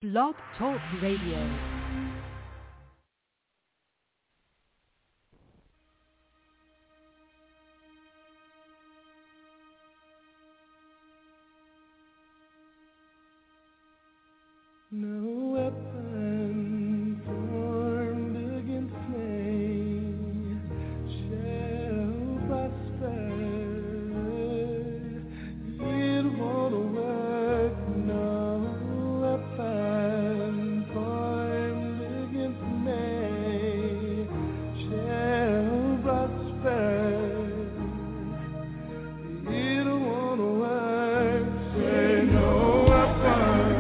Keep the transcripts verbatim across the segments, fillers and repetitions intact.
Blog Talk Radio. No weapon formed against me shall prosper. It won't work. No weapon formed against me shall prosper. It won't work. Say no weapon.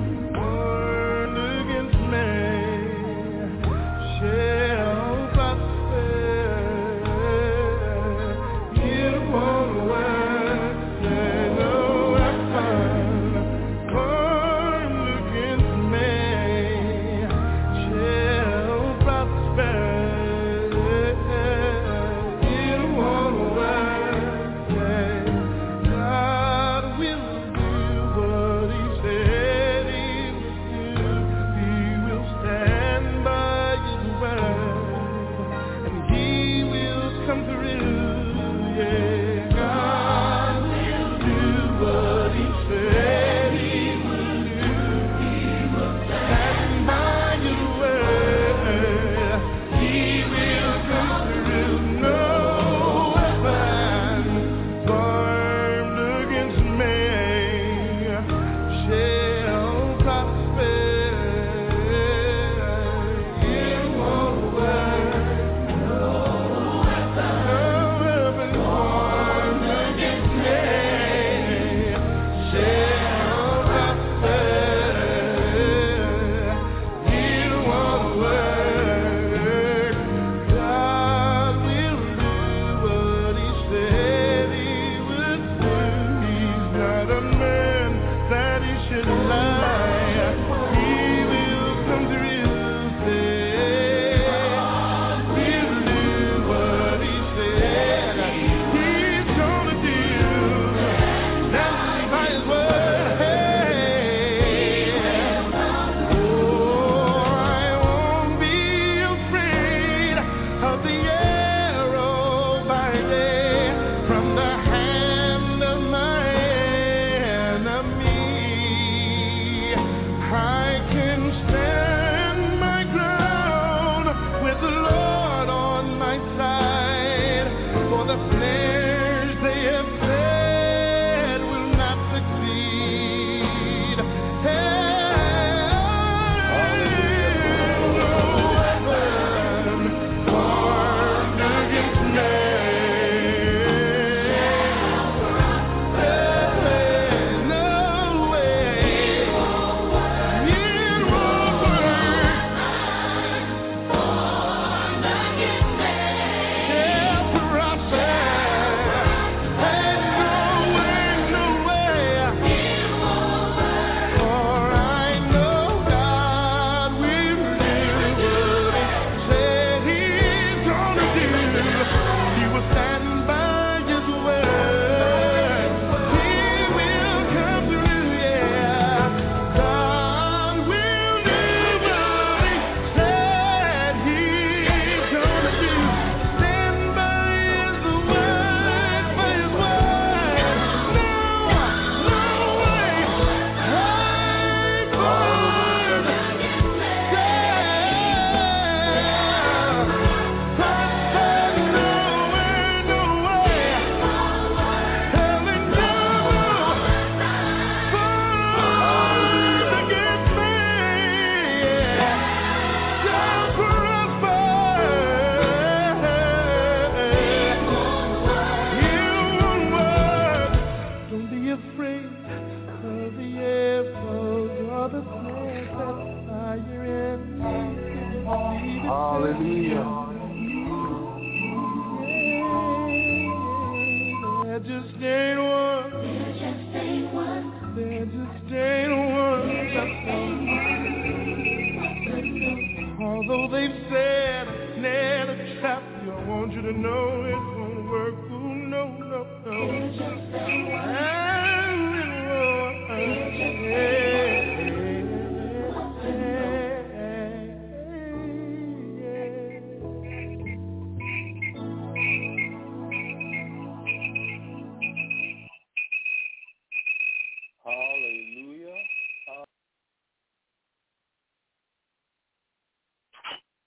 know it won't work. Ooh, no, no, no. It's just a one.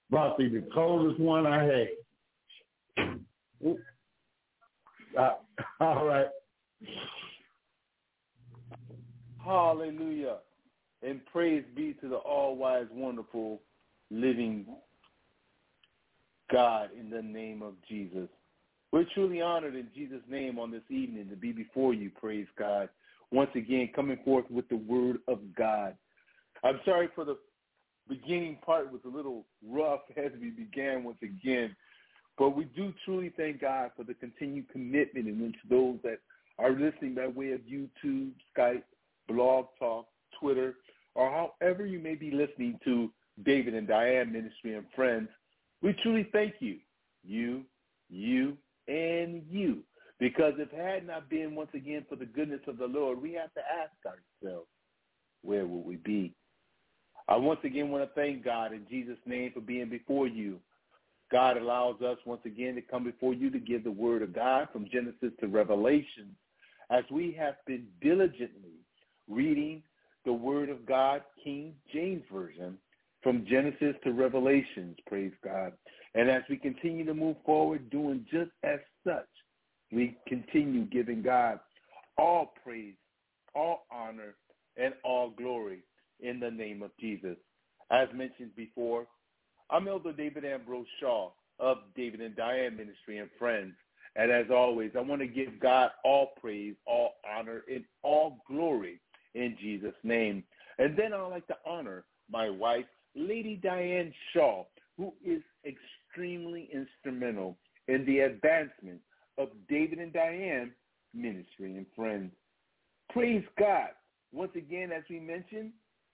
Probably the coldest one I had. Uh, all right. Hallelujah. And praise be to the all-wise, wonderful, living God in the name of Jesus. We're truly honored in Jesus' name on this evening to be before you, praise God. Once again, coming forth with the word of God. I'm sorry for the beginning part was a little rough as we began once again, but we do truly thank God for the continued commitment and to those that are listening by way of YouTube, Skype, Blog Talk, Twitter, or however you may be listening to David and Diane Ministry and Friends. We truly thank you, you, you, and you, because if it had not been, once again, for the goodness of the Lord, we have to ask ourselves, where would we be? I once again want to thank God in Jesus' name for being before you. God allows us once again to come before you to give the word of God from Genesis to Revelation, as we have been diligently reading the word of God, King James Version, from Genesis to Revelations, praise God. And as we continue to move forward doing just as such, we continue giving God all praise, all honor, and all glory in the name of Jesus. As mentioned before, I'm Elder David Ambrose Shaw of David and Diane Ministry and Friends. And as always, I want to give God all praise, all honor, and all glory in Jesus' name. And then I'd like to honor my wife, Lady Diane Shaw, who is extremely instrumental in the advancement of David and Diane Ministry and Friends. Praise God. Once again, as we mentioned,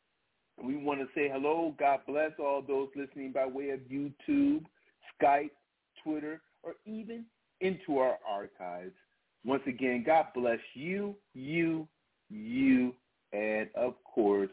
we want to say hello. God bless all those listening by way of YouTube, Skype, Twitter, or even into our archives. Once again, God bless you, you, you, and of course,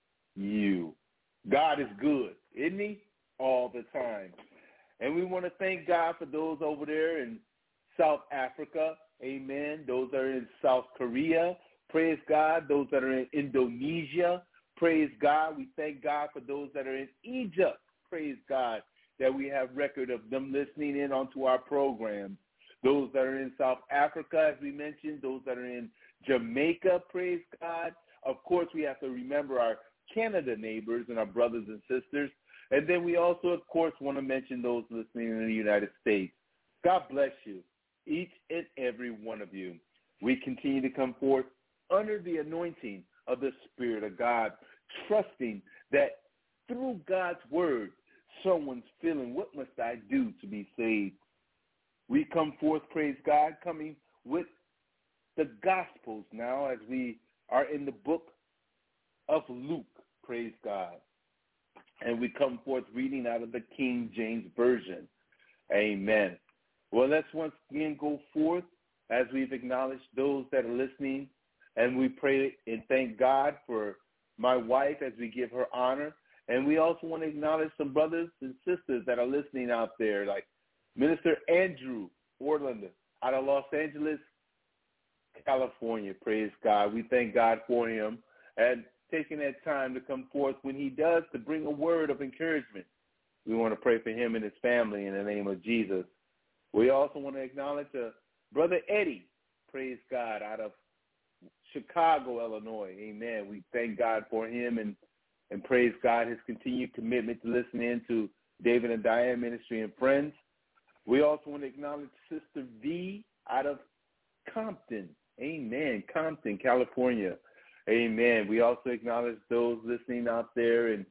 you. God is good, isn't he? All the time. And we want to thank God for those over there in South Africa, amen, those that are in South Korea, praise God, those that are in Indonesia, praise God. We thank God for those that are in Egypt, praise God, that we have record of them listening in onto our programs. Those that are in South Africa, as we mentioned, those that are in Jamaica, praise God. Of course, we have to remember our Canada neighbors and our brothers and sisters. And then we also, of course, want to mention those listening in the United States. God bless you, each and every one of you. We continue to come forth under the anointing of the Spirit of God, trusting that through God's word, someone's feeling, what must I do to be saved? We come forth, praise God, coming with the Gospels now as we are in the book of Luke, praise God. And we come forth reading out of the King James Version. Amen. Well, let's once again go forth as we've acknowledged those that are listening, and we pray and thank God for my wife as we give her honor. And we also want to acknowledge some brothers and sisters that are listening out there, like Minister Andrew Orland out of Los Angeles, California. Praise God. We thank God for him and taking that time to come forth when he does to bring a word of encouragement. We want to pray for him and his family in the name of Jesus. We also want to acknowledge uh, Brother Eddie, praise God, out of Chicago, Illinois. Amen. We thank God for him and, and praise God, his continued commitment to listen in to David and Diane Ministry and Friends. We also want to acknowledge Sister V out of Compton. Amen. Compton, California. Amen. We also acknowledge those listening out there in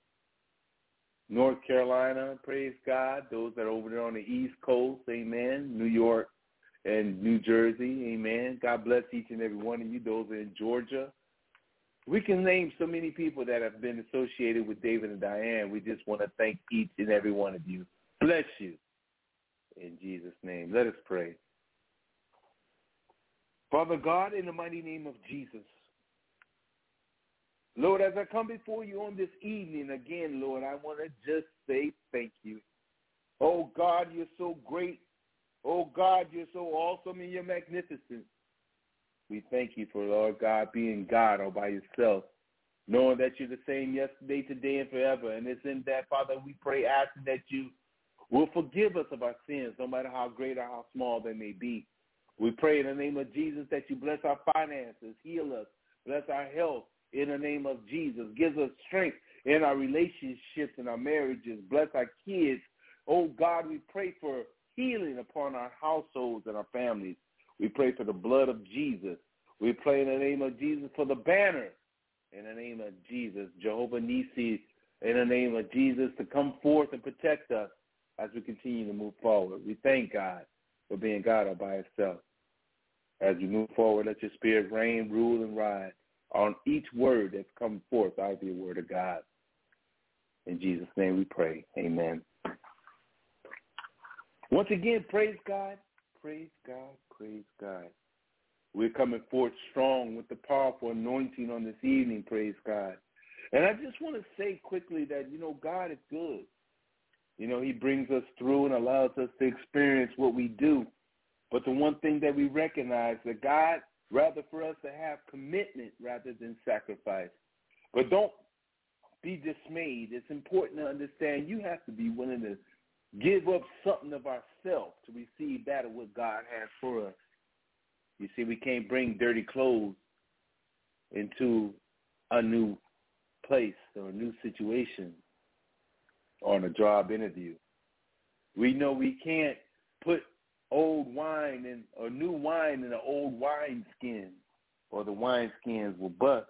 North Carolina, praise God. Those that are over there on the East Coast, amen. New York and New Jersey, amen. God bless each and every one of you. Those are in Georgia. We can name so many people that have been associated with David and Diane. We just want to thank each and every one of you. Bless you. In Jesus' name. Let us pray. Father God, in the mighty name of Jesus, Lord, as I come before you on this evening again, Lord, I want to just say thank you. Oh, God, you're so great. Oh, God, you're so awesome and you're magnificent. We thank you for, Lord God, being God all by yourself. knowing that you're the same yesterday, today, and forever. And it's in that, Father, we pray, asking that you will forgive us of our sins, no matter how great or how small they may be. We pray in the name of Jesus that you bless our finances, heal us, bless our health in the name of Jesus. Gives us strength in our relationships and our marriages. Bless our kids. Oh, God, we pray for healing upon our households and our families. We pray for the blood of Jesus. We pray in the name of Jesus for the banner. In the name of Jesus, Jehovah Nissi, in the name of Jesus, to come forth and protect us as we continue to move forward. We thank God for being God all by himself. As we move forward, let your spirit reign, rule, and ride on each word that's come forth out of the word of God. In Jesus' name we pray. Amen. Once again, praise God, praise God, praise God. We're coming forth strong with the powerful anointing on this evening, praise God. And I just want to say quickly that, you know, God is good. You know, he brings us through and allows us to experience what we do. But the one thing that we recognize, that God, rather for us to have commitment rather than sacrifice. But don't be dismayed. It's important to understand you have to be willing to give up something of ourselves to receive that of what God has for us. You see, we can't bring dirty clothes into a new place or a new situation or on a job interview. We know we can't put old wine in, or new wine in an old wine skin, or the wine skins will bust.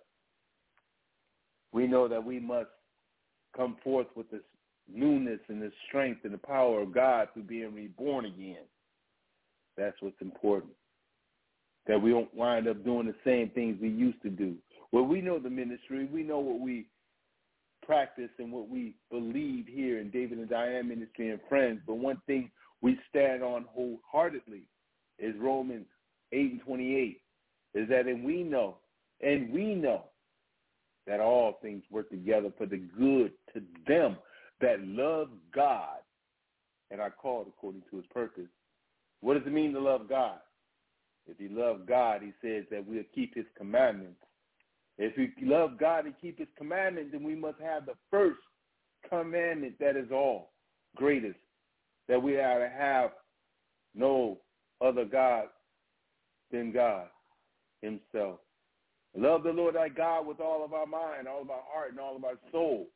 We know that we must come forth with this newness and the strength and the power of God through being reborn again. That's what's important. That we don't wind up doing the same things we used to do. Well, we know the ministry. We know what we practice and what we believe here in David and Diane Ministry and Friends. But one thing we stand on wholeheartedly is Romans eight and twenty-eight, is that and we know, and we know that all things work together for the good to them that love God and are called according to his purpose. What does it mean to love God? If you love God, he says that we'll keep his commandments. If we love God and keep his commandments, then we must have the first commandment that is all greatest, that we are to have no other God than God himself. Love the Lord thy God with all of our mind, all of our heart, and all of our soul.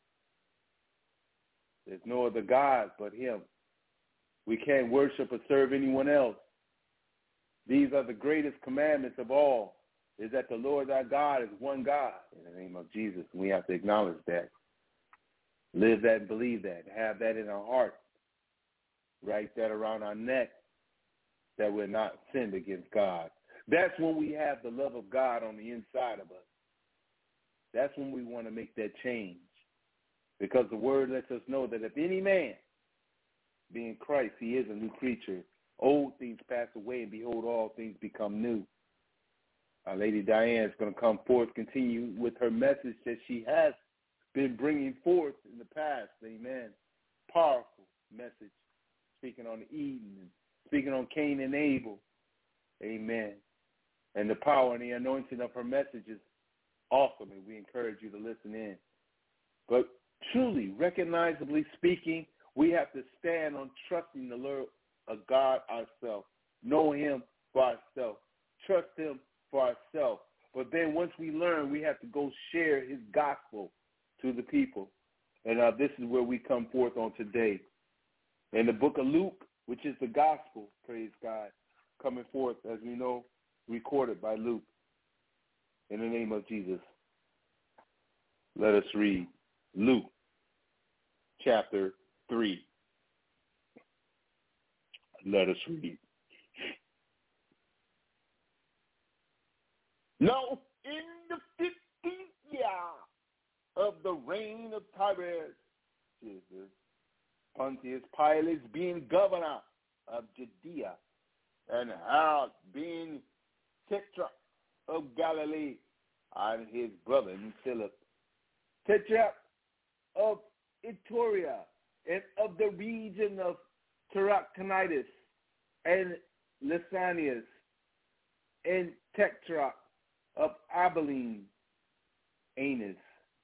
There's no other God but him. We can't worship or serve anyone else. These are the greatest commandments of all, is that the Lord our God is one God in the name of Jesus. We have to acknowledge that. Live that and believe that. Have that in our heart. Write that around our neck, that we're not sinned against God. That's when we have the love of God on the inside of us. That's when we want to make that change. Because the word lets us know that if any man be in Christ, he is a new creature. Old things pass away, and behold, all things become new. Our Lady Diane is going to come forth, continue with her message that she has been bringing forth in the past. Amen. Powerful message, speaking on Eden, and speaking on Cain and Abel. Amen. And the power and the anointing of her message is awesome, and we encourage you to listen in. But truly, recognizably speaking, we have to stand on trusting the Lord of God ourselves, know him for ourselves, trust him for ourselves. But then once we learn, we have to go share his gospel to the people. And uh, this is where we come forth on today. In the book of Luke, which is the gospel, praise God, coming forth, as we know, recorded by Luke. In the name of Jesus, let us read Luke chapter three. Let us read. Now, in the fifteenth year of the reign of Tiberius, Jesus, Pontius Pilate being governor of Judea, and Herod being tetrarch of Galilee, and his brother Philip, tetrarch of Iturea, and of the region of Trachonitis, and Lysanias, and tetrarch of Abilene, Aeneas,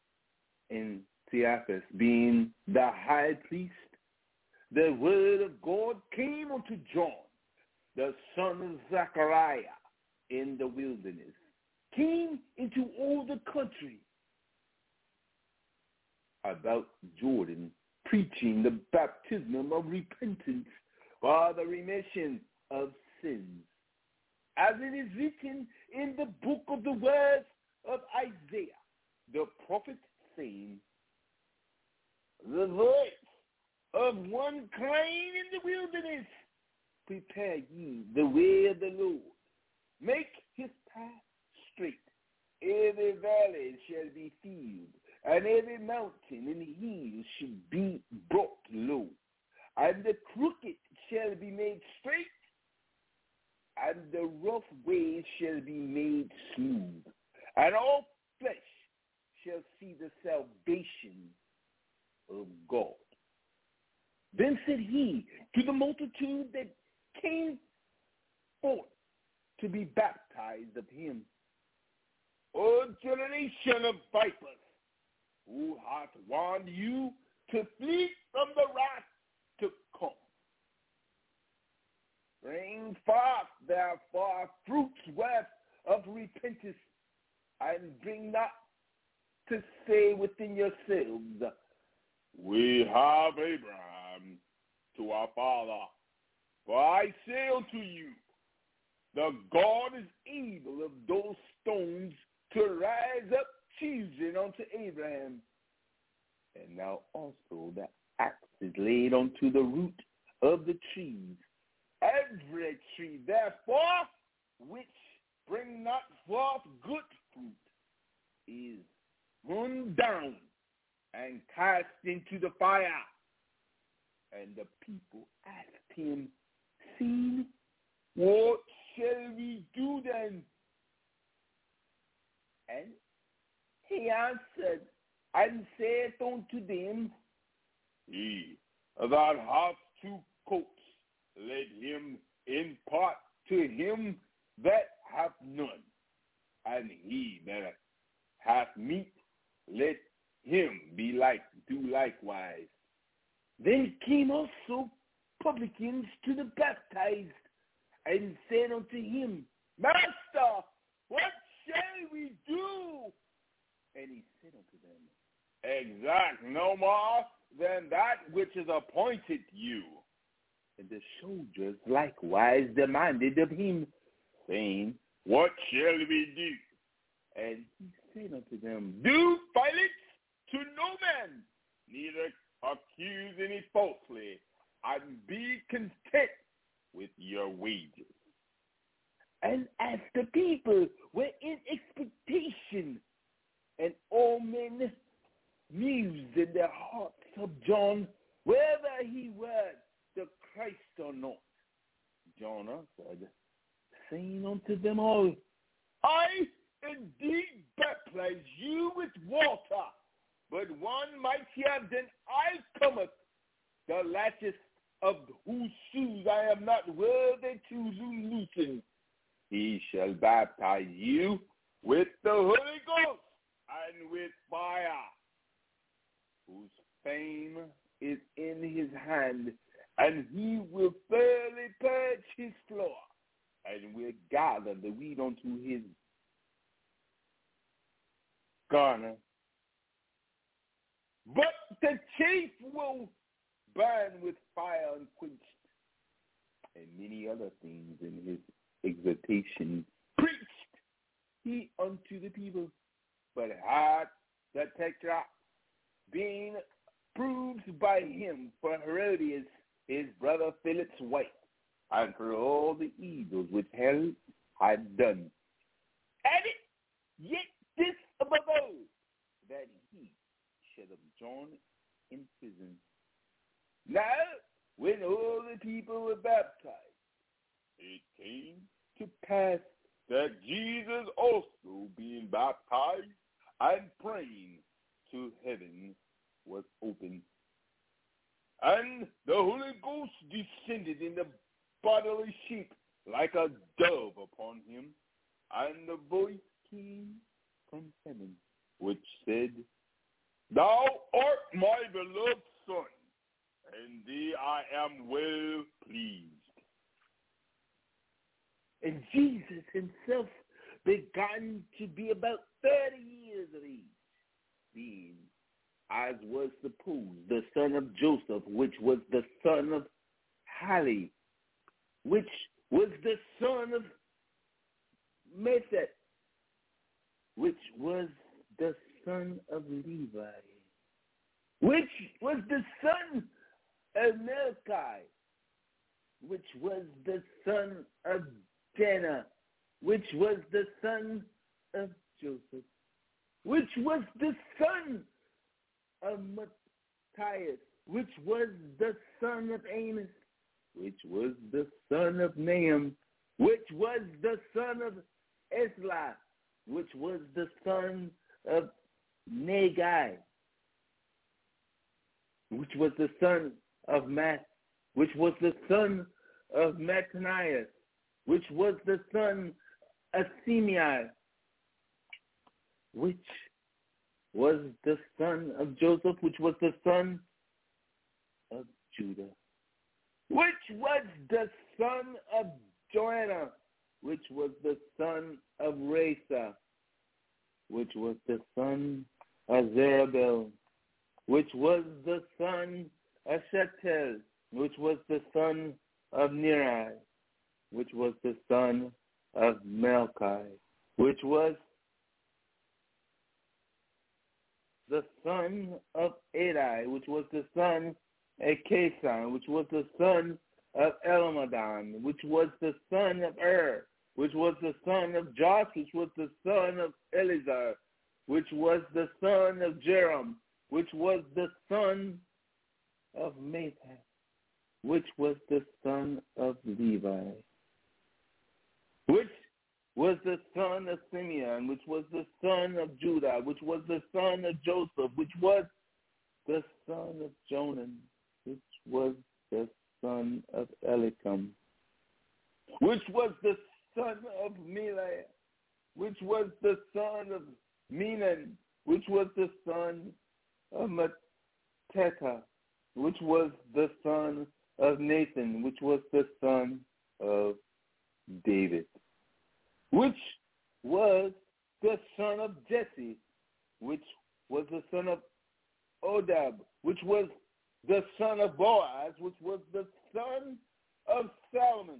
and Caiaphas, being the high priest, the word of God came unto John, the son of Zechariah, in the wilderness, came into all the country about Jordan, preaching the baptism of repentance for the remission of sins, as it is written in the book of the words of Isaiah, the prophet, saying, the voice of one crying in the wilderness, prepare ye the way of the Lord, make his path straight. Every valley shall be filled, and every mountain and hill shall be brought low, and the crooked shall be made straight, and the rough ways shall be made smooth, and all flesh shall see the salvation of God. Then said he to the multitude that came forth to be baptized of him, O generation of vipers, who hath warned you to flee from the wrath to come? Bring forth therefore fruits worth of repentance, and bring not to say within yourselves, we have Abraham to our father. For I say unto you, the God is able of those stones to rise up children unto Abraham. And now also the axe is laid unto the root of the trees. Every tree, therefore, which bring not forth good fruit, is hewn down and cast into the fire. And the people asked him, saying, what shall we do then? And he answered and said unto them, he that hath two coats, let him impart to him that hath none, and he that hath meat, let him be like do likewise. Then came also publicans to the baptized, and said unto him, Master, what shall we do? And he said unto them, exact no more than that which is appointed you. And the soldiers likewise demanded of him, saying, what shall we do? And he said unto them, do violence to no man, neither accuse any falsely, and be content with your wages. And as the people were in expectation, and all men mused in their hearts of John, whether he were the Christ or not, John answered, saying unto them all, I indeed baptize you with water, but one mightier than I cometh, the latches of whose shoes I am not worthy to loosen. He shall baptize you with the Holy Ghost and with fire, whose fame is in his hand, and he will thoroughly purge his floor, and will gather the wheat unto his garner. But the chaff will burn with fire unquenched. And many other things in his exhortation preached he unto the people, but had the tetrarch, being proved by him for Herodias, his brother Philip's wife, and for all the evils which Herod had done. Added yet this above all, that he should have John in prison. Now, when all the people were baptized, it came to pass that Jesus also, being baptized and praying to heaven, was opened. And the Holy Ghost descended in the bodily shape like a dove upon him, and the voice came from heaven, which said, Thou art my beloved Son, and thee I am well pleased. And Jesus himself began to be about thirty years of age, being, as was supposed, the son of Joseph, which was the son of Hali, which was the son of Methet, which was the son of Levi, which was the son of Melchi, which was the son of Jenna, which was the son of Joseph, which was the son of Matthias, which was the son of Amos, which was the son of Nahum, which was the son of Esla, which was the son of Nagai, which was the son of Matt, which was the son of Mattanias, which was the son of Simei, which was the son of Joseph, which was the son of Judah, which was the son of Joanna, which was the son of Rasa, which was the son of Zerubbabel, which was the son of Shealtiel, which was the son of Neri, which was the son of Melchi, which was the son of Adi, which was the son of Kason, which was the son of Elmadam, which was the son of Er, which was the son of Josh, which was the son of Eleazar, which was the son of Jeram, which was the son of Matthat, which was the son of Levi, which was the son of Simeon, which was the son of Judah, which was the son of Joseph, which was the son of Jonan, which was the son of Elikam, which was the son of Melech, which was the son of Menon, which was the son of Mattatha, which was the son of Nathan, which was the son of David, which was the son of Jesse, which was the son of Odab, which was the son of Boaz, which was the son of Solomon,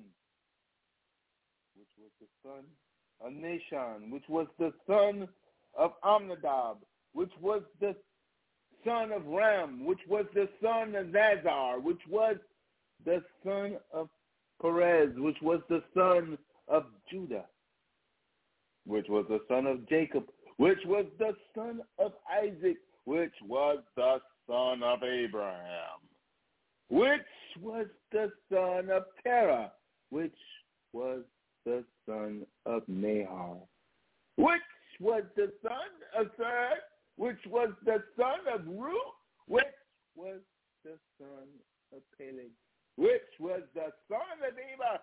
which was the son of Nashon, which was the son of Amnadab, which was the son of Ram, which was the son of Nazar, which was the son of Perez, which was the son of Judah, which was the son of Jacob, which was the son of Isaac, which was the son of Abraham, which was the son of Terah, which was the son of Nahor, which was the son of Sarah, which was the son of Ruth, which was the son of Peleg, which was the son of Eva,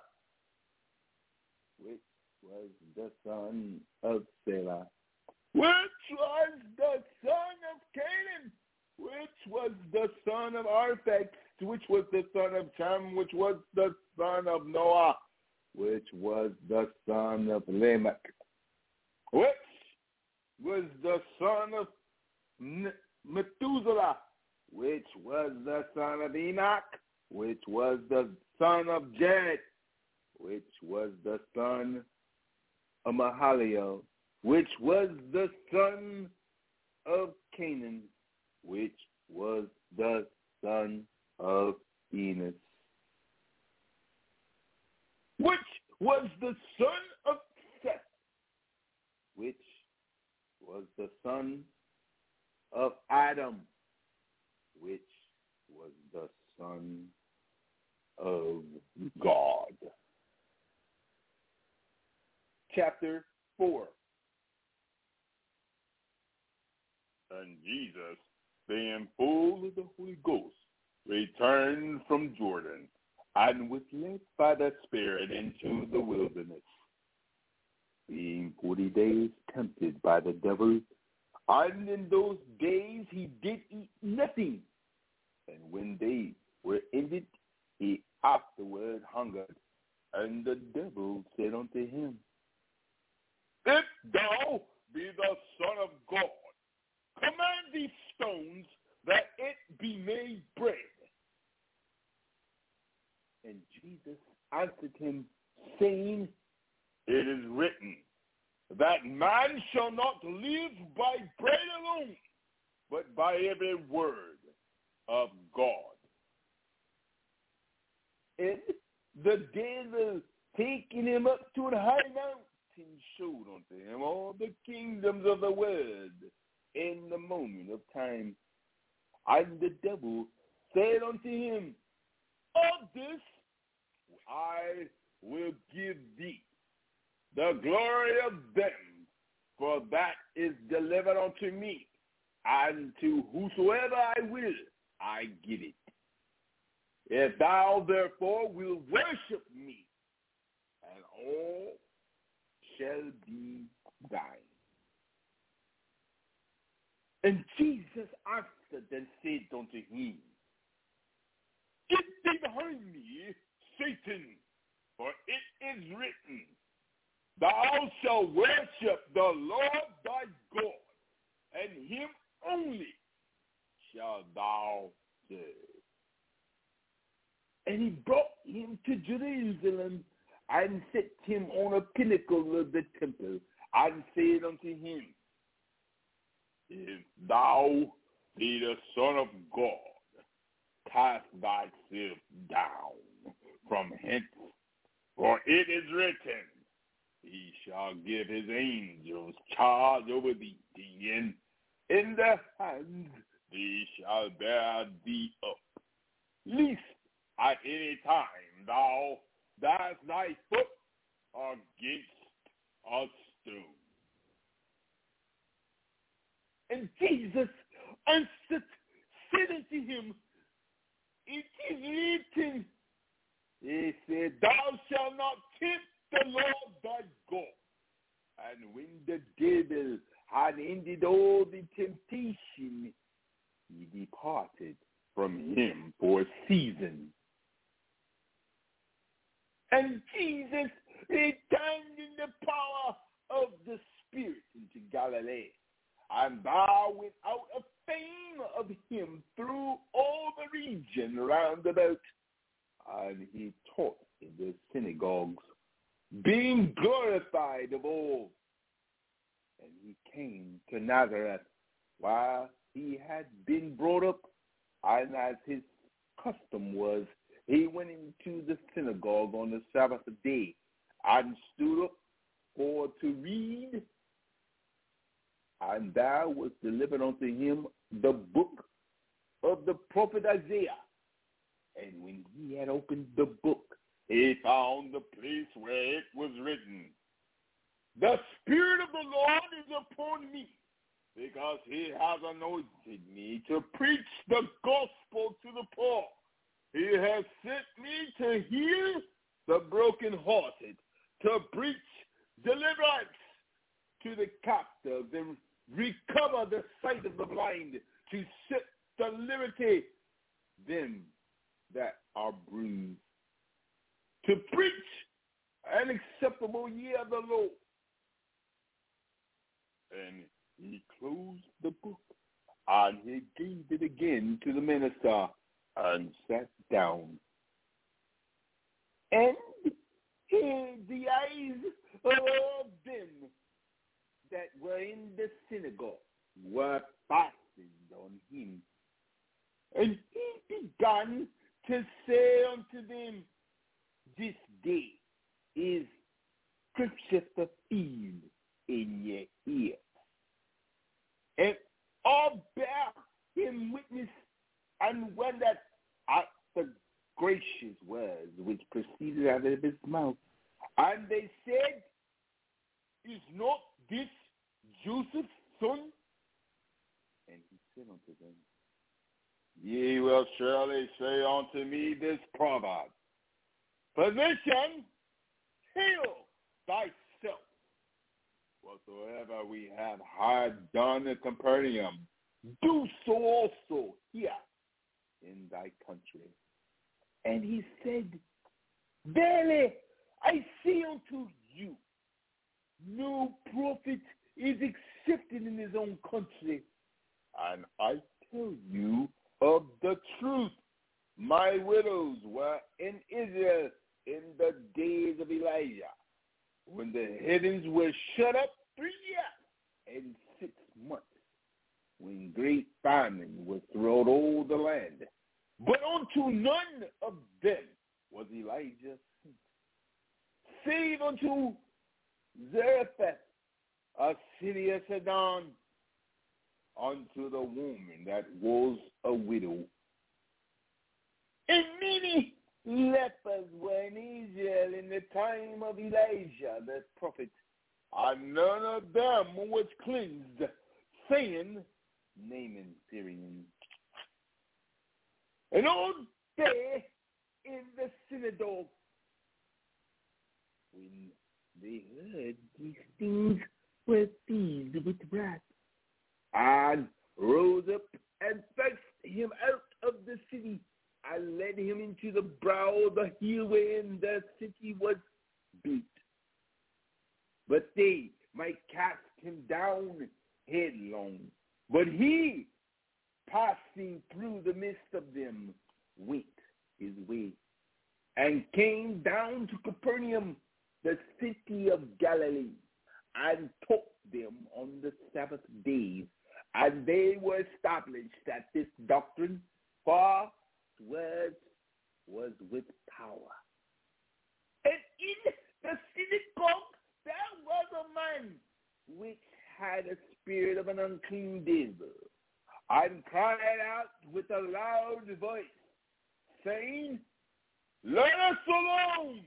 which was the son of Selah, which was the son of Canaan, which was the son of Arphaxad, which was the son of Shem, which was the son of Noah, which was the son of Lamech, which was the son of Methuselah, which was the son of Enoch, which was the son of Jared, which was the son of Mahalalel, which was the son of Canaan, which was the son of Enos, which was the son of Seth, which was the son of Adam, which was the son of God. Chapter four. And Jesus, being full of the Holy Ghost, returned from Jordan, and was led by the Spirit into the wilderness, being forty days tempted by the devil And in those days he did eat nothing. And when they were ended, he afterward hungered. And the devil said unto him, If thou be the Son of God, command these stones that it be made bread. And Jesus answered him, saying, It is written, that man shall not live by bread alone, but by every word of God. And the devil, taking him up to a high mountain, showed unto him all the kingdoms of the world in the moment of time. And the devil said unto him, Of this I will give thee the glory of them, for that is delivered unto me, and to whosoever I will, I give it. If thou therefore wilt worship me, and all shall be thine. And Jesus answered and said unto him, Get thee behind me, Satan, for it is written, Thou shalt worship the Lord thy God, and him only shalt thou serve. And he brought him to Jerusalem, and set him on a pinnacle of the temple, and said unto him, If thou be the Son of God, cast thyself down from hence, for it is written, He shall give his angels charge over thee, and in their hands they shall bear thee up, lest at any time thou dash thy foot against a stone. And Jesus answered, said unto him, It is written, he said, Thou shalt not tempt the Lord thy God. And when the devil had ended all the temptation, he departed from him for a season. And Jesus returned in the power of the Spirit into Galilee, and thou went out a fame of him through all the region round about. And he taught in the synagogues, being glorified of all. And he came to Nazareth, while he had been brought up, and as his custom was, he went into the synagogue on the Sabbath day, and stood up for to read. And there was delivered unto him the book of the prophet Isaiah. And when he had opened the book, he found the place where it was written, The Spirit of the Lord is upon me, because he has anointed me to preach the gospel to the poor. He has sent me to heal the brokenhearted, to preach deliverance to the captives, and recover the sight of the blind, to set the liberty them that are bruised, to preach an acceptable year of the Lord. And he closed the book, and he gave it again to the minister, and sat down. And he, the eyes of all them that were in the synagogue were fastened on him. And he began to say unto them, This day is scripture fulfilled in your ears. And all bear him witness, and wondered at the gracious words which proceeded out of his mouth. And they said, Is not this Joseph's son? And he said unto them, Ye will surely say unto me this proverb, Physician, heal thyself. For whatsoever we have had done at Capernaum, do so also here in thy country. And he said, verily, I say unto you, no prophet is accepted in his own country. And I tell you of the truth, my widows were in Israel in the days of Elijah, when the heavens were shut up three years and six months, when great famine was throughout all the land. But unto none of them was Elijah sent, save unto Zarephath, a city of Sidon, unto the woman that was a widow. And many lepers were in Israel in the time of Elijah the prophet, and none of them was cleansed, saying, Naaman, Syrian. And all day in the synagogue, when they heard these things, were filled with wrath, and rose up and fetched him out of the city, and led him into the brow of the hill wherein the city was built. But they might cast him down headlong. But he, passing through the midst of them, went his way, and came down to Capernaum, the city of Galilee, and taught them on the Sabbath days. And they were established at this doctrine, for word was with power. And in the synagogue there was a man which had a spirit of an unclean devil, and cried out with a loud voice, saying, Let us alone!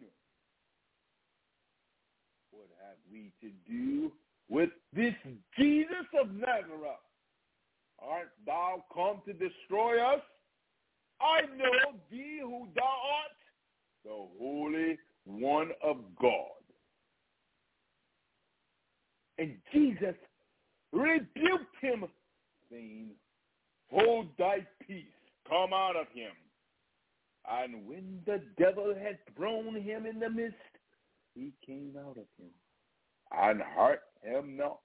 What have we to do with this Jesus of Nazareth? Art thou come to destroy us? I know thee who thou art, the Holy One of God. And Jesus rebuked him, saying, Hold thy peace, come out of him. And when the devil had thrown him in the midst, he came out of him, and hurt him not.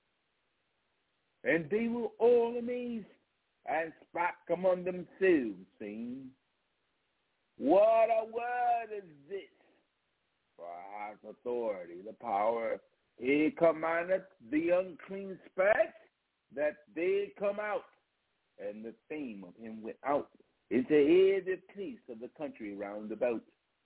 And they were all amazed, and spake among themselves, saying, What a word is this? For I have authority, the power. He commandeth the unclean spirits that they come out, and the fame of him went out into every place of the country round about.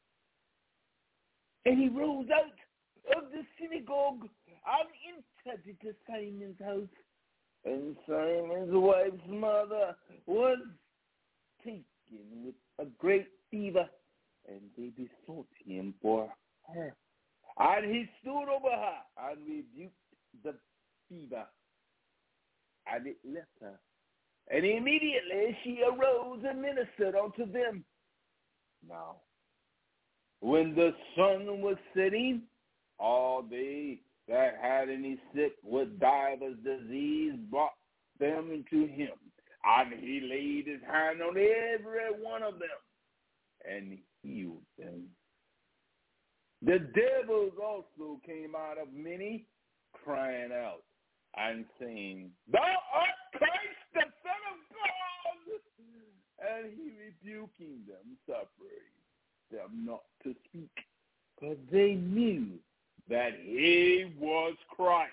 And he rose out of the synagogue and entered into Simon's house. And Simon's wife's mother was taken with a great fever, and they besought him for her. And he stood over her and rebuked the fever, and it left her. And immediately she arose and ministered unto them. Now, when the sun was setting, all they that had any sick with divers disease brought them to him. And he laid his hand on every one of them and healed them. The devils also came out of many, crying out and saying, Thou art Christ, the Son of God! And he rebuking them, suffering them not to speak, because they knew that he was Christ.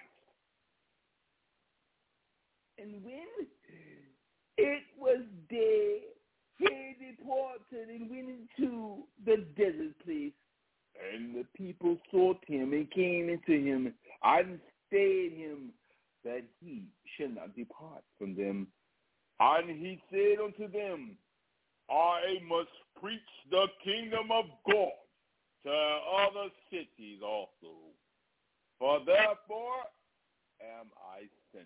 And when it was day, he departed and went into the desert place. And the people sought him and came into him and stayed him, that he should not depart from them. And he said unto them, I must preach the kingdom of God to other cities also, for therefore am I sent.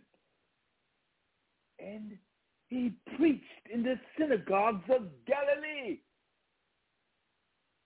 And he preached in the synagogues of Galilee.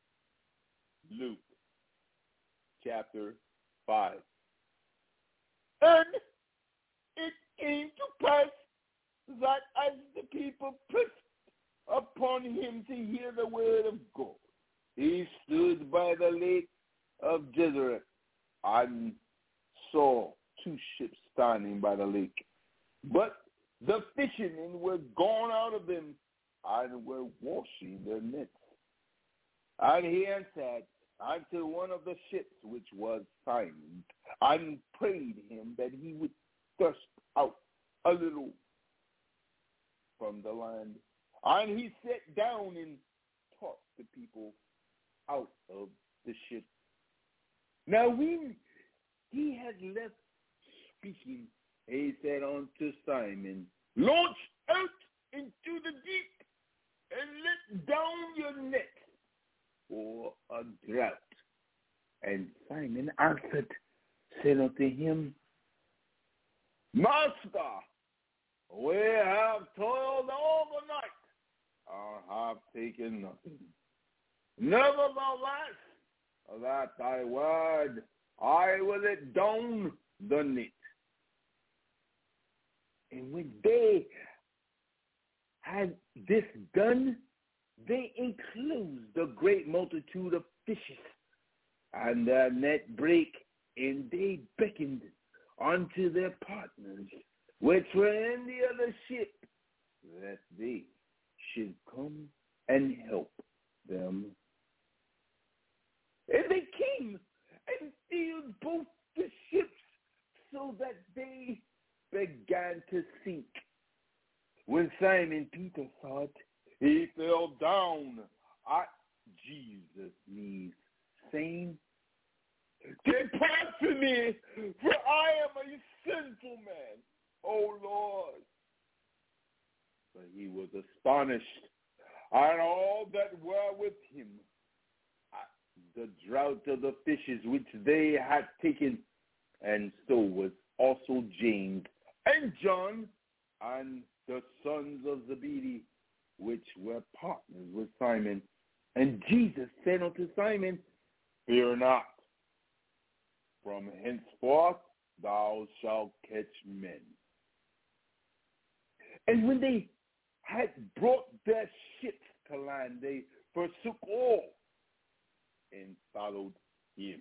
Luke chapter five. And it came to pass that as the people pressed upon him to hear the word of God, he stood by the lake of Gennesaret and saw two ships standing by the lake. But the fishermen were gone out of them and were washing their nets. And he answered unto one of the ships, which was Simon, and prayed him that he would thrust out a little from the land. And he sat down and taught the people out of the ship. Now when he had left speaking, he said unto Simon, launch out into the deep and let down your net for a drought. And Simon answered, said unto him, Master, we have toiled all the night and have taken nothing. Nevertheless, that thy word, I will let down the net. And when they had this done, they enclosed a great multitude of fishes, and their net brake, and they beckoned unto their partners, which were in the other ship, that they should come and help them. And they came and filled both the ships, so that they began to sink. When Simon Peter saw it, he fell down at Jesus' knees, saying, Depart from me, for I am a sinful man, O Lord. But he was astonished, and all that were with him, at the draught of the fishes which they had taken, and so was also James and John, and the sons of Zebedee, which were partners with Simon. And Jesus said unto Simon, Fear not, from henceforth thou shalt catch men. And when they had brought their ships to land, they forsook all and followed him.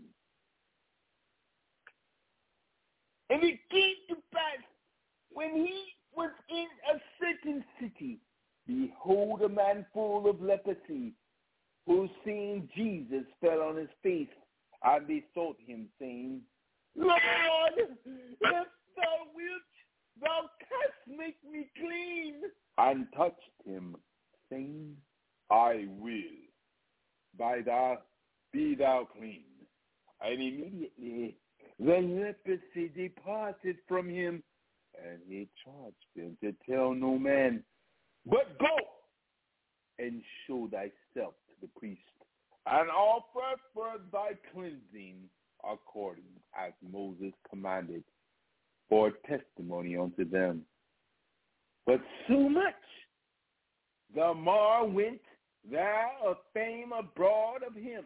And it came to pass, when he was in a certain city, behold, a man full of leprosy, who seeing Jesus fell on his face, and besought him, saying, Lord, if thou wilt, thou canst make me clean. And touched him, saying, I will, by thou be thou clean. And immediately the leprosy departed from him, and he charged him to tell no man, but go and show thyself to the priest, and offer for thy cleansing according as Moses commanded, for testimony unto them. But so much the more went there a fame abroad of him,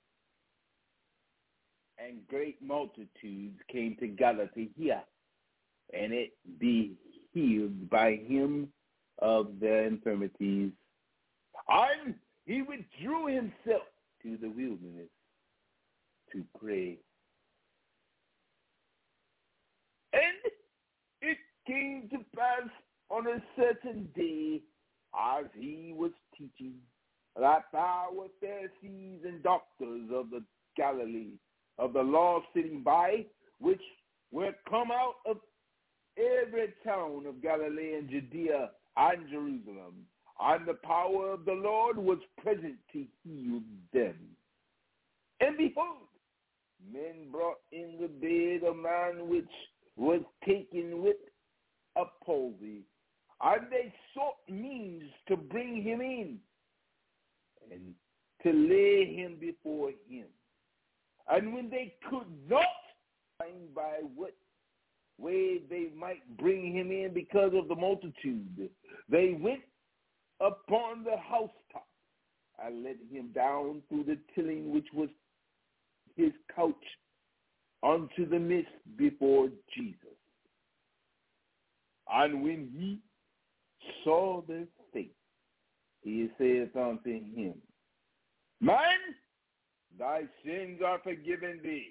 and great multitudes came together to hear, and it be healed by him of their infirmities. And he withdrew himself to the wilderness to pray. And it came to pass on a certain day, as he was teaching, that there were Pharisees and doctors of the Galilee, of the law sitting by, which were come out of every town of Galilee and Judea and Jerusalem, and the power of the Lord was present to heal them. And behold, men brought in the bed a man which was taken with a palsy, and they sought means to bring him in and to lay him before him. And when they could not find by what way they might bring him in because of the multitude, they went upon the housetop and let him down through the tilling which was his couch, unto the midst before Jesus. And when he saw their state, he saith unto him, Man, thy sins are forgiven thee.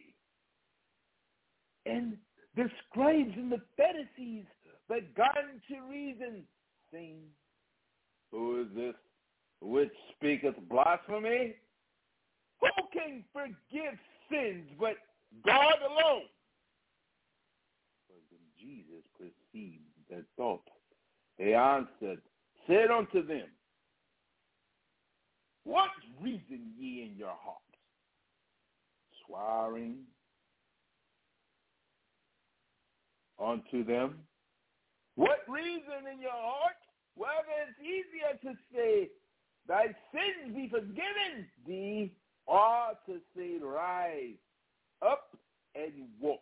And the scribes and the Pharisees began to reason, saying, Who is this which speaketh blasphemy? Who can forgive sins but God alone? But when Jesus perceived their thoughts, they answered, said unto them, What reason ye in your hearts, swearing unto them? What reason in your heart? Well, it's easier to say, Thy sins be forgiven thee, or to say, Rise up and walk.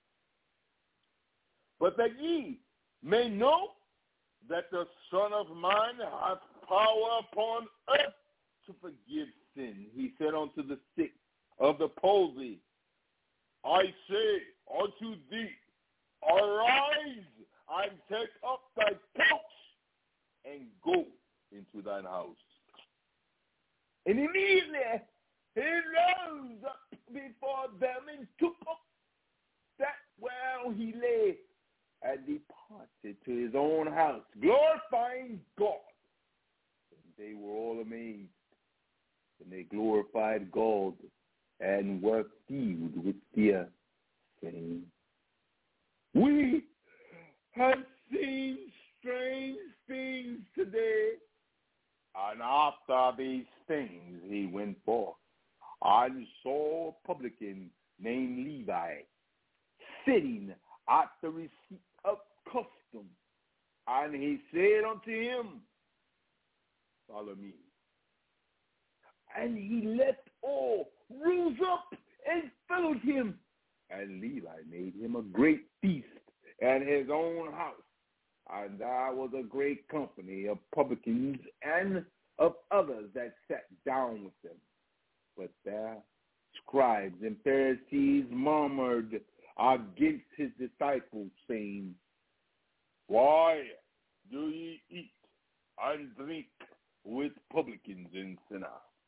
But that ye may know that the Son of Man hath power upon earth to forgive sin. He said unto the sick of the palsy, I say unto thee, Arise and take up thy couch and go into thine house. And immediately he rose up before them and took up that where he lay and departed to his own house, glorifying God. And they were all amazed, and they glorified God and were filled with fear, saying, We have seen strange things today. And after these things he went forth and saw a publican named Levi sitting at the receipt of custom. And he said unto him, Follow me. And he left all, rose up, and followed him. And Levi made him a great feast at his own house. And there was a great company of publicans and of others that sat down with them. But their scribes and Pharisees murmured against his disciples, saying, Why do ye eat and drink with publicans and sinners?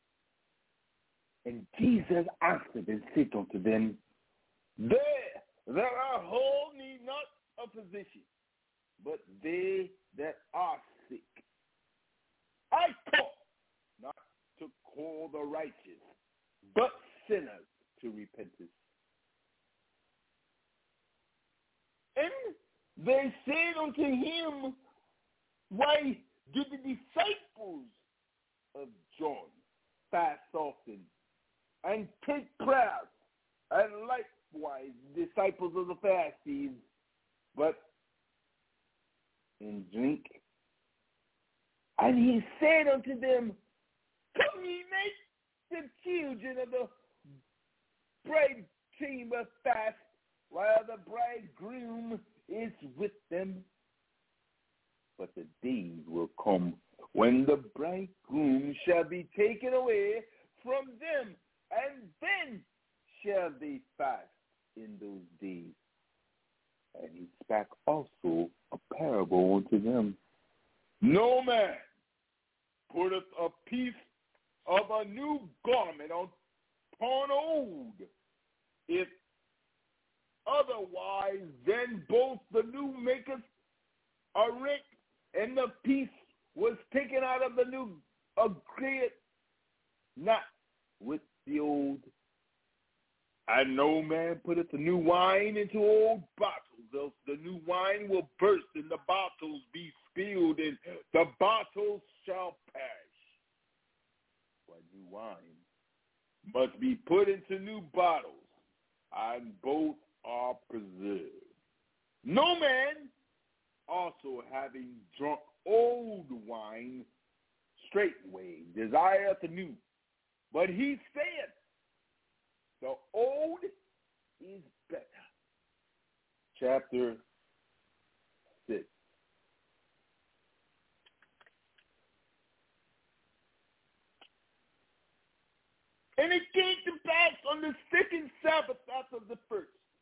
And Jesus answered and said unto them, They that are whole need not a physician, but they that are sick. I come not to call the righteous, but sinners to repentance. And they said unto him, Why do the disciples of John fast often and take prayers, and likewise disciples of the Pharisees, but and drink? And he said unto them, Come ye make the children of the bride chamber fast, while the bridegroom is with them. But the days will come when the bridegroom shall be taken away from them, and then shall they fast in those days. And he spake also a parable unto them. No man putteth a piece of a new garment upon old. If otherwise, then both the new maketh a rent, and the piece was taken out of the new agreed not with the old. And no man putteth the new wine into old bottles, else the new wine will burst, and the bottles be spilled, and the bottles shall perish. For new wine must be put into new bottles, and both are preserved. No man also, having drunk old wine, straightway desireth the new. But he saith, the old is better. Chapter six. And it came to pass on the second Sabbath after the first,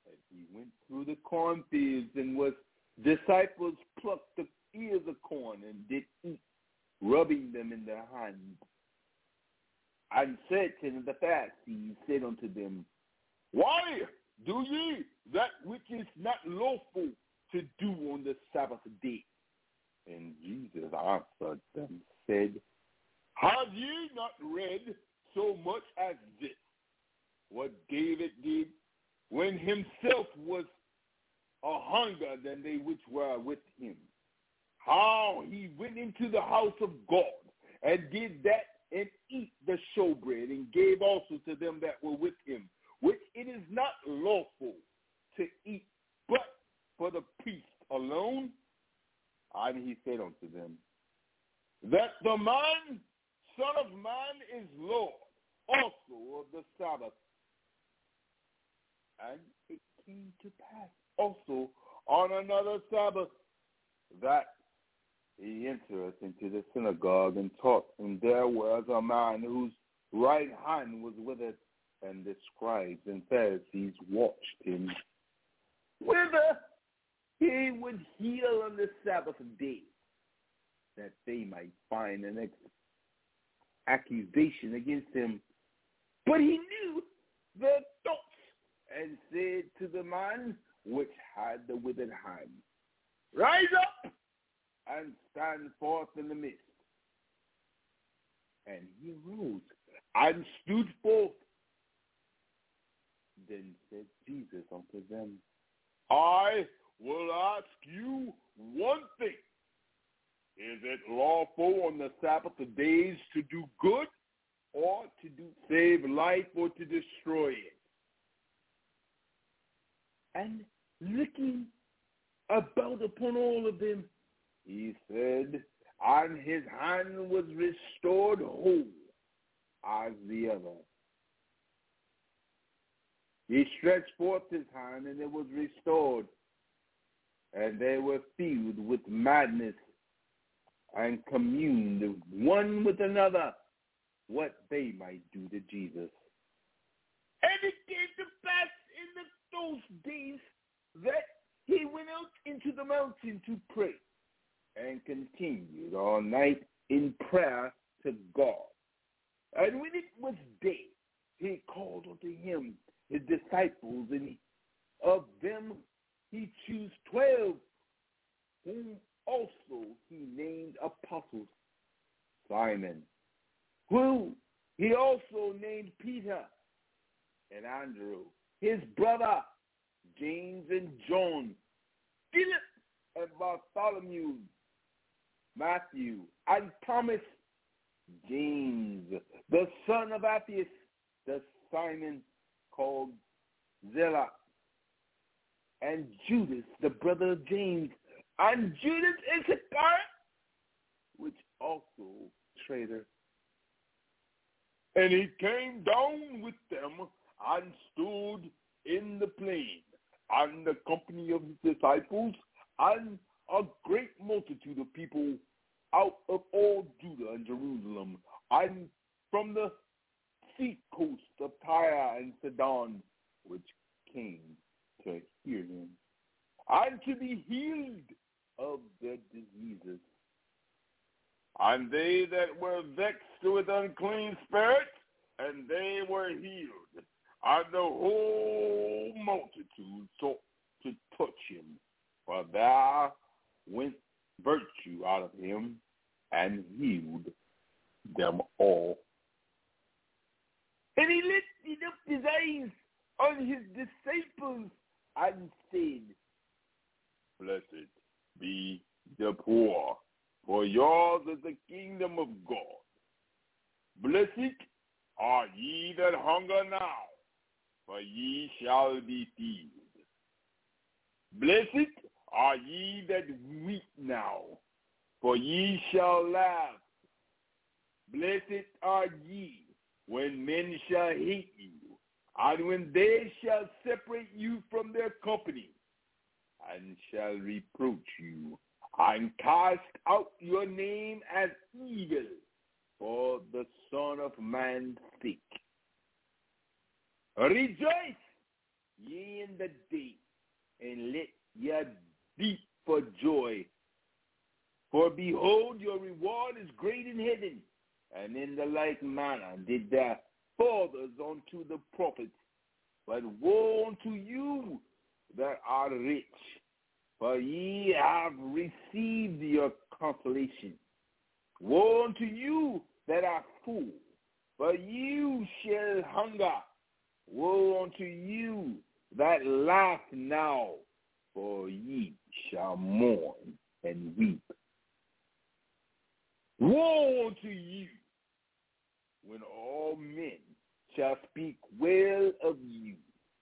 And he went through the cornfields, and was disciples plucked the ears of corn and did eat, rubbing them in their hands. And certain of the Pharisees said unto them, Why do ye that which is not lawful to do on the Sabbath day? And Jesus answered them, said, Have ye not read so much as this, what David did when himself was a hunger than they which were with him? How he went into the house of God and did that and eat the showbread, and gave also to them that were with him, which it is not lawful to eat, but for the priest alone. And he said unto them, that the man, Son of Man, is Lord also of the Sabbath. And it came to pass also on another Sabbath that he entereth into the synagogue and taught, and there was a man whose right hand was withered, and the scribes and Pharisees watched him, whether he would heal on the Sabbath day, that they might find an ex- accusation against him. But he knew their thoughts, and said to the man which had the withered hand, Rise up and stand forth in the midst. And he arose and stood forth. Then said Jesus unto them, I will ask you one thing. Is it lawful on the Sabbath days to do good, or to do save life, or to destroy it? And looking about upon all of them, he said, and his hand was restored whole as the other. He stretched forth his hand, and it was restored. And they were filled with madness, and communed one with another what they might do to Jesus. And it came to pass in the, those days that he went out into the mountain to pray, and continued all night in prayer to God. And when it was day, he called unto him his disciples, and of them he chose twelve, whom also he named apostles: Simon, who he also named Peter, and Andrew, his brother, James and John, Philip and Bartholomew, Matthew and Thomas, James, the son of Alphaeus, the Simon called Zealot, and Judas, the brother of James, and Judas Iscariot, which also traitor. And he came down with them and stood in the plain, and the company of his disciples, and a great multitude of people out of all Judah and Jerusalem, and from the sea coast of Tyre and Sidon, which came to hear him, and to be healed of their diseases. And they that were vexed with unclean spirits, and they were healed. And the whole multitude sought to touch him, for there went virtue out of him, and healed them all. And he lifted up his eyes on his disciples, and said, Blessed be the poor, for yours is the kingdom of God. Blessed are ye that hunger now, for ye shall be filled. Blessed are ye that weep now, for ye shall laugh. Blessed are ye when men shall hate you, and when they shall separate you from their company, and shall reproach you, and cast out your name as evil for the Son of Man's sake. Rejoice ye in the day, and let ye leap for joy. For behold, your reward is great in heaven, and in the like manner did their fathers unto the prophets. But woe unto you that are rich, for ye have received your consolation. Woe unto you that are full, for you shall hunger. Woe unto you that laugh now, for ye shall mourn and weep. Woe unto you when all men shall speak well of you.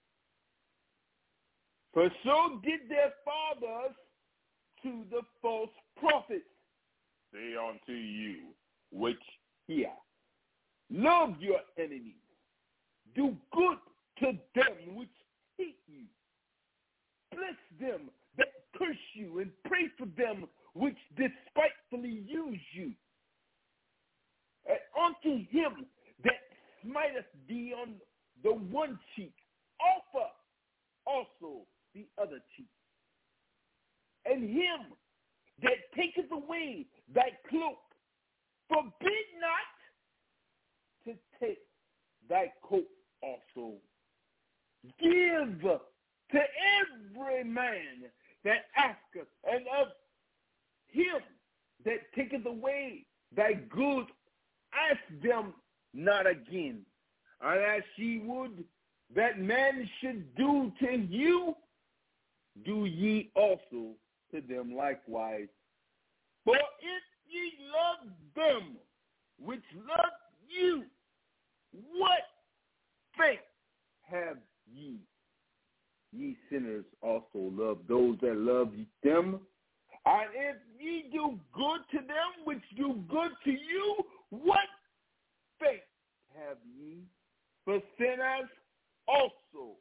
For so did their fathers to the false prophets. Say unto you, which hear, love your enemies, do good to them which hate you, bless them that curse you, and pray for them which despitefully use you. And unto him that smiteth thee on the one cheek, offer also the other cheek. And him that taketh away thy cloak, forbid not to take thy coat also. Give to every man that asketh, and of him that taketh away thy goods, ask them not again. And as ye would that man should do to you, do ye also to them likewise. For if ye love them which love you, what faith have ye? Ye sinners also love those that love them. And if ye do good to them which do good to you, what faith have ye? For sinners also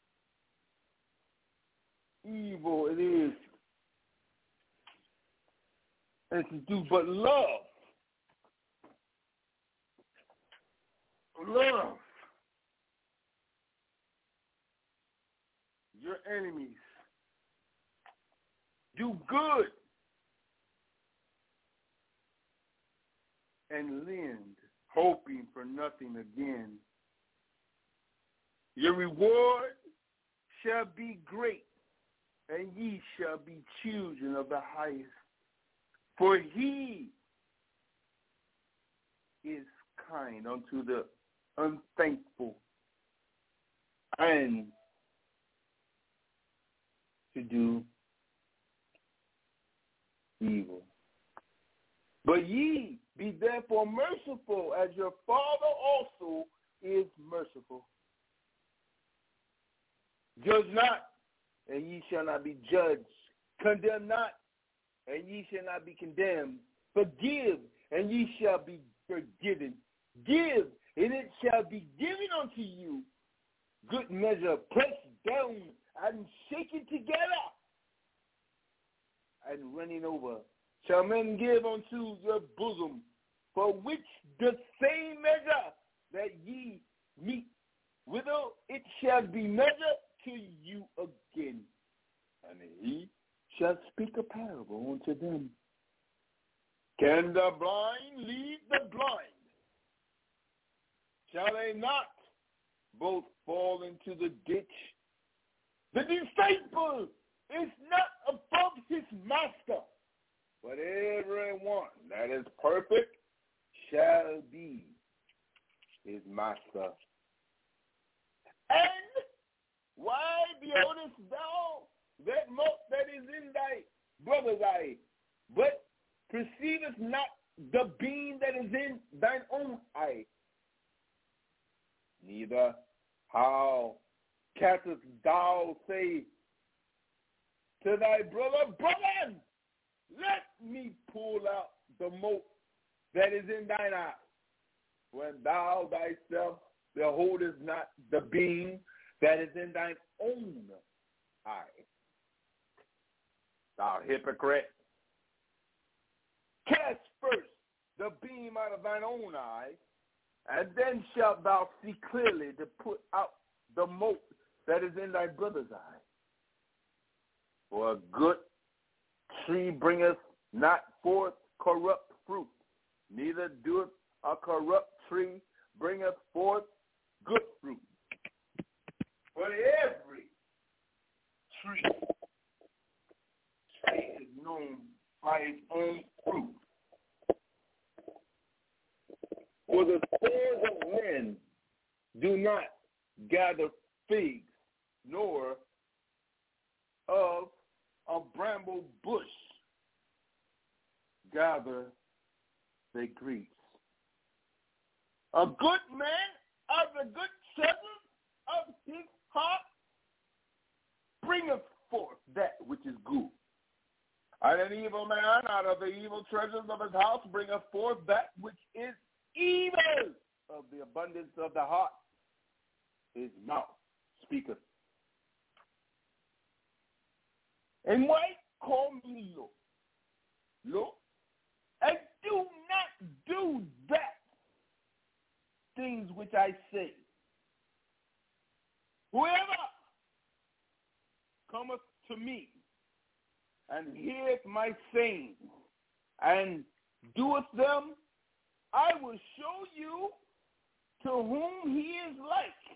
evil it is, and to do but love. Love your enemies. Do good and lend, hoping for nothing again. Your reward shall be great, and ye shall be children of the highest. For he is kind unto the unthankful, and to do evil. But ye be therefore merciful, as your Father also is merciful. Judge not, and ye shall not be judged. Condemn not, and ye shall not be condemned. Forgive, and ye shall be forgiven. Give, and it shall be given unto you. Good measure, pressed down and shaken together, and running over, shall men give unto your bosom, for which the same measure that ye meet withal, it shall be measured to you again. And he shall speak a parable unto them. Can the blind lead the blind? Shall they not both fall into the ditch? The disciple is not above his master, but everyone that is perfect shall be his master. And why beholdest thou that mote that is in thy brother's eye, but perceivest not the beam that is in thine own eye? Neither how canst thou say to thy brother, brother, let me pull out the mote that is in thine eye, when thou thyself beholdest not the beam that is in thine own eye? Thou hypocrite, cast first the beam out of thine own eye, and then shalt thou see clearly to put out the mote that is in thy brother's eye. For a good tree bringeth not forth corrupt fruit, neither doeth a corrupt tree bringeth forth good fruit. But every tree, tree is known by its own fruit. For the sons of men do not gather figs, nor of a bramble bush gather they grapes. A good man of the good treasures of his heart bringeth forth that which is good. And an evil man out of the evil treasures of his house bringeth forth that which is evil. Of the abundance of the heart his mouth speaketh. And why call me Lord? Lord, and do not do that things which I say. Whoever cometh to me and heareth my saying and doeth them, I will show you to whom he is like.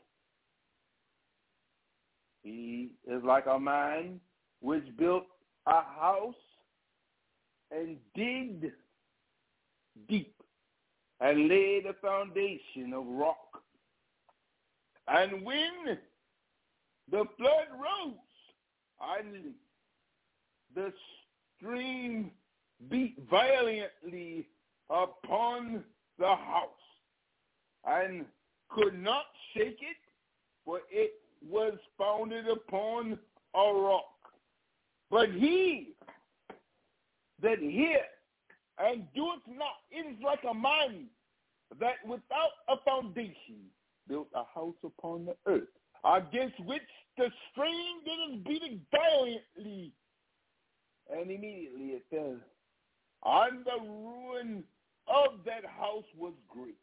He is like a man which built a house and digged deep and laid a foundation of rock. And when the flood rose and the stream beat violently upon the house and could not shake it, for it was founded upon a rock. But he that heareth and doeth not, it is like a man that without a foundation built a house upon the earth, against which the stream did beating violently, and immediately it fell. And the ruin of that house was great.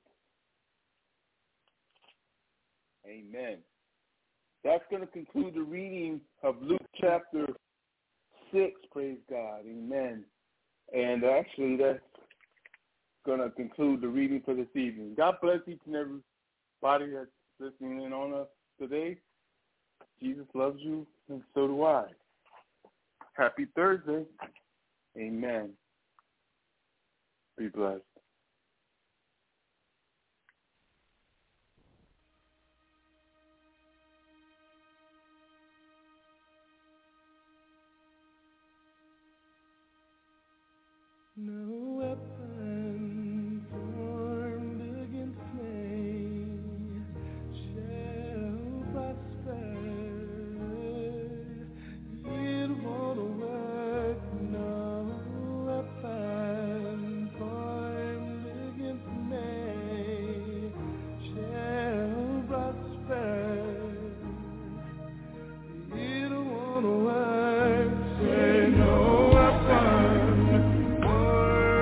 Amen. That's going to conclude the reading of Luke chapter six, praise God. Amen. And actually, that's going to conclude the reading for this evening. God bless each and everybody that's listening in on us today. Jesus loves you, and so do I. Happy Thursday. Amen. Be blessed. No weapon formed against me shall prosper. It won't work. No weapon formed against me shall prosper. It won't work. Say no weapon.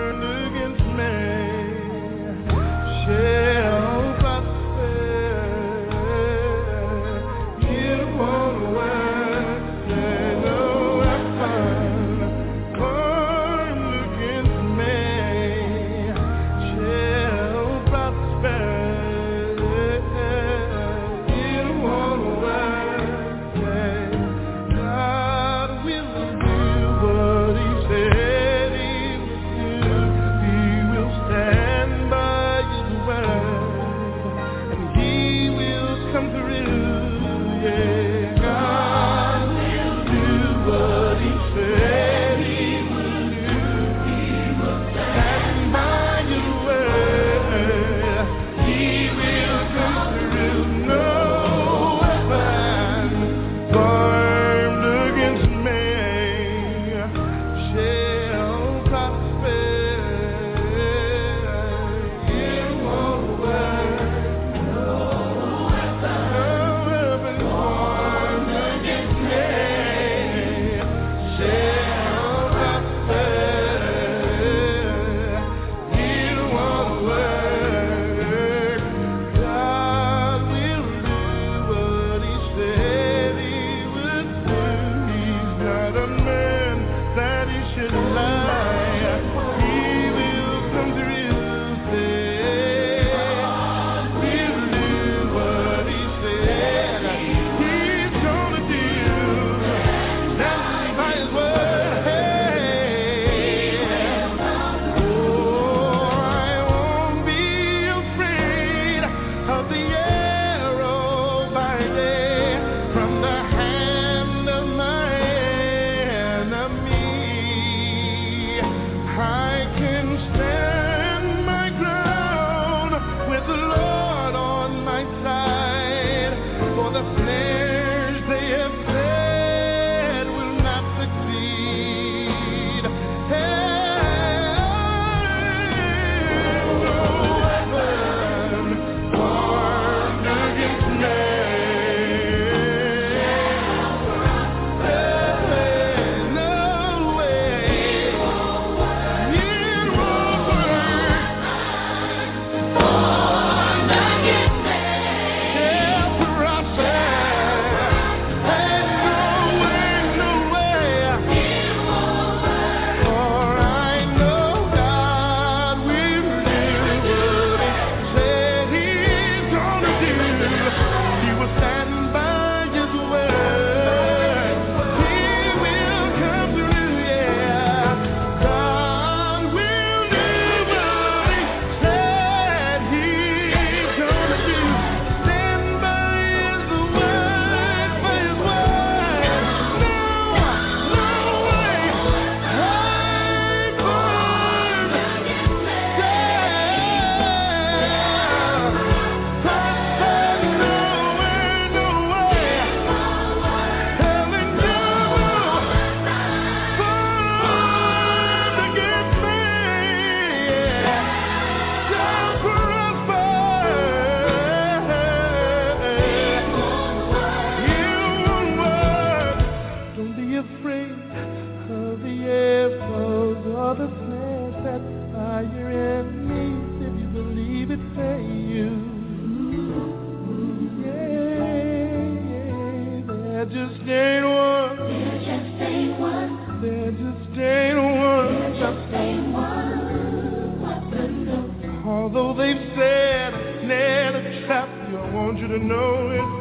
Although they've said I snare to trap you, I want you to know it's